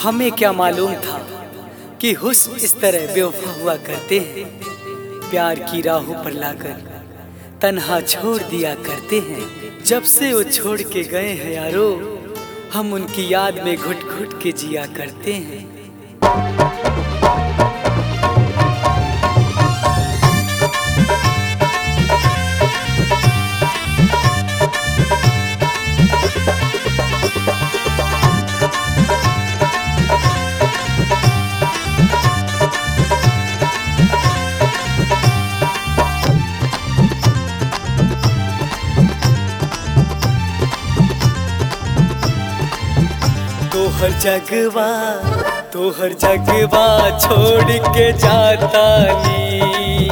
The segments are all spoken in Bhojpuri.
हमें क्या मालूम था कि हुस्न इस तरह बेवफा हुआ करते हैं। प्यार की राहों पर लाकर तन्हा छोड़ दिया करते हैं। जब से वो छोड़ के गए हैं यारो, हम उनकी याद में घुट घुट के जिया करते हैं। तोहर जगवा छोड़ के जाता नी,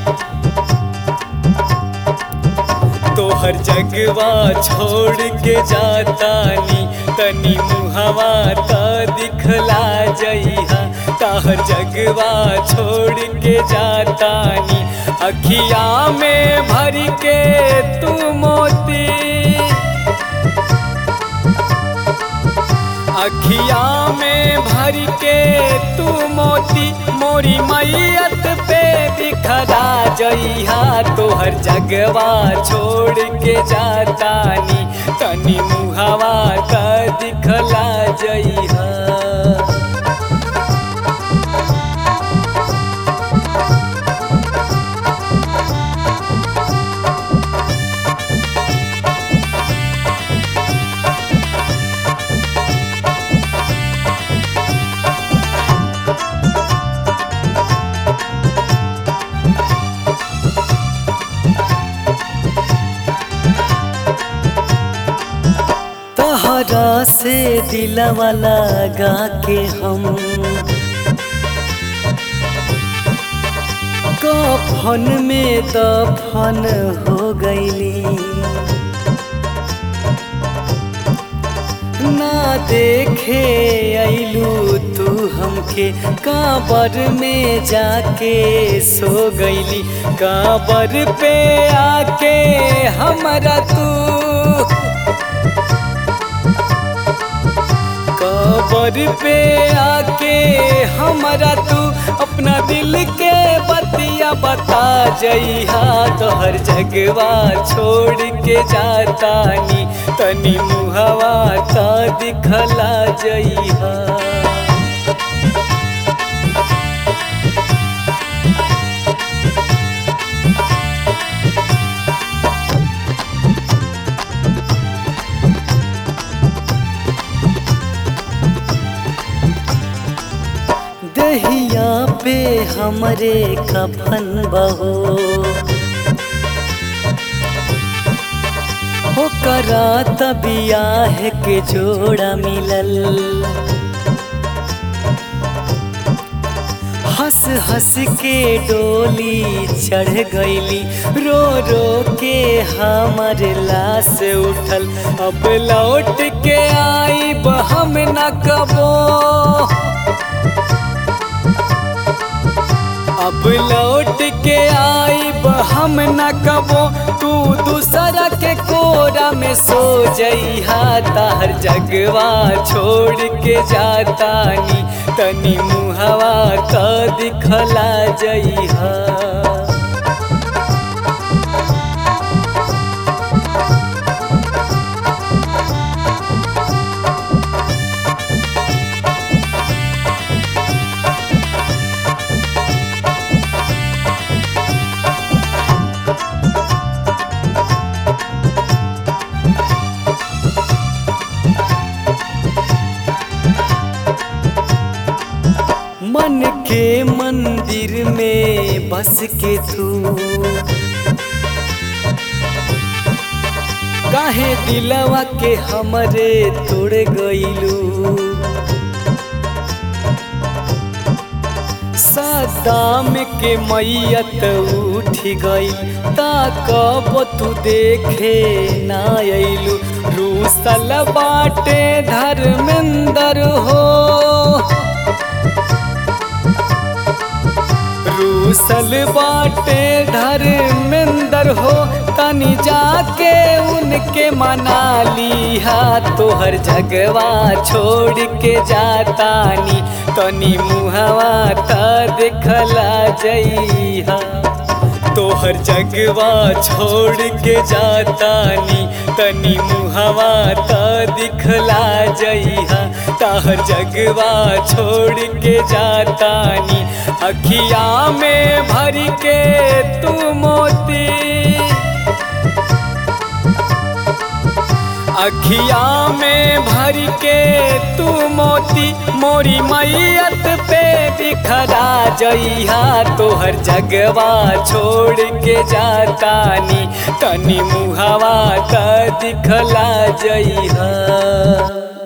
तोहर जगवा छोड़ के जाता नी। तनी मुहवा त दिखला जइहा, तोहर जगवा छोड़ के जाता नी। अखिया में भर के तू मोती, अखिया में भर के तू मोती। मोरी मैयत पे दिखला जइहा, तोहर जगवा छोड़ के जाता नी। तनी मुहवा त दिखला जइहा। तोहरा से दिलवा लगा के हम कफन में दफन हो गईली। ना देखे अइलू तू हमके, काबर में जाके सो गईली। काबर पे आके हमरा तू, कबर पे आके हमरा तू अपना दिल के बतिया बता जइहा। तोहर जगवा छोड़ के जाता नी, तनी मुहवा त दिखला जइहा। दहिया पे हमरे कफन बहो, हो करा तबियाह के जोड़ा मिलल। हंस हंस के डोली चढ़ गईली, रो रो के हमर लाश उठल। अब लौट के आइब हम न कबो, अब लौट के आइब हम न कबो। तू दूसरा के कोरा में सो जइहा, तोहर जगवा छोड़ के जाता नी। तनी मुहवा त दिखला जइहा। मन के मंदिर में बस के तू काहे दिलवा के हमरे तोड़ गइलू। सदाम के मैयत उठ गई, ता कब तू देखे ना अइलू। रूसल बाटे धर्मेंद्र हो, रूसल बाटे धर्मेंद्र हो। तनी जाके उनके मना लिहा तोहर जगवा छोड़ के जातानी तनी मुहवा त देखला जइहा तोहर जगवा छोड़ के जातानी तनी मुहवा त दिखला जइहा तोहर जगवा छोड़ के जातानी अखिया में भर के तू मोती अखिया में भर के तू मोती मोरी मैयत पे बिखरा जइहा तोहर जगवा छोड़ के जातानी तनी मुहवा त दिखला जइहा।